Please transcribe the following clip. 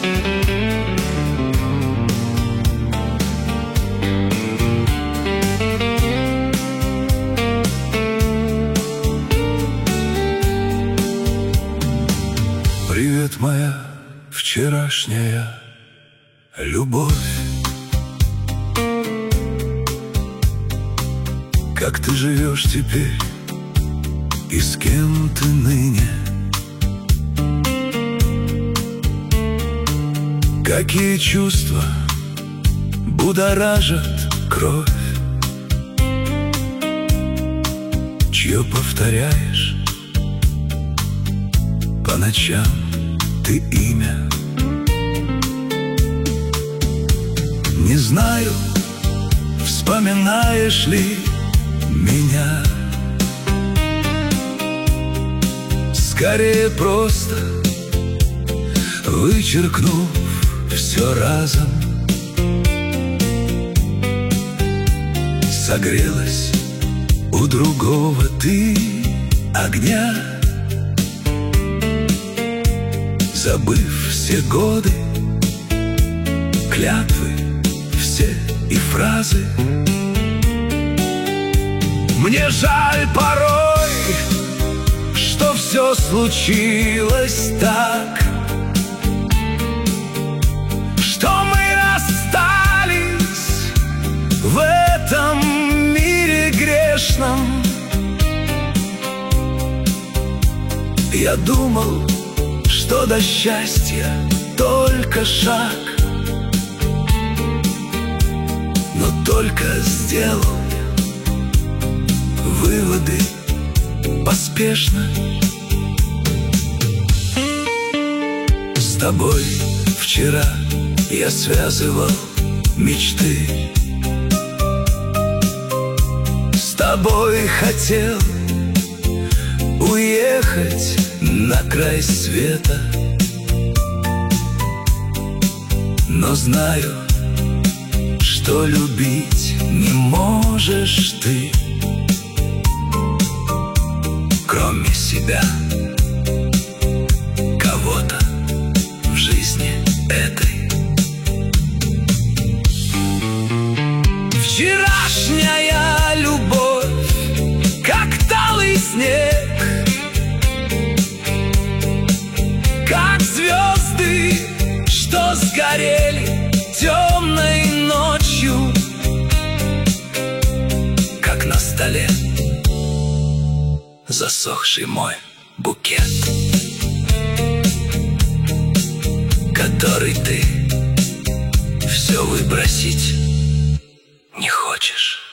Привет, моя вчерашняя любовь. Как ты живешь теперь и с кем ты ныне? Какие чувства будоражат кровь? Чье повторяешь по ночам ты имя? Не знаю, вспоминаешь ли меня. Скорее просто вычеркнув все разом. Согрелась у другого ты огня, забыв все годы, клятвы все и фразы. Мне жаль порой, что все случилось так, что мы расстались в этом мире грешном. Я думал, что до счастья только шаг, но только сделал выводы поспешно. С тобой вчера я связывал мечты, с тобой хотел уехать на край света, но знаю, что любить не можешь ты, кроме себя, кого-то в жизни этой. Вчерашняя любовь, как талый снег, как звезды, что сгорели темной ночью, как на столе засохший мой букет, который ты все выбросить не хочешь.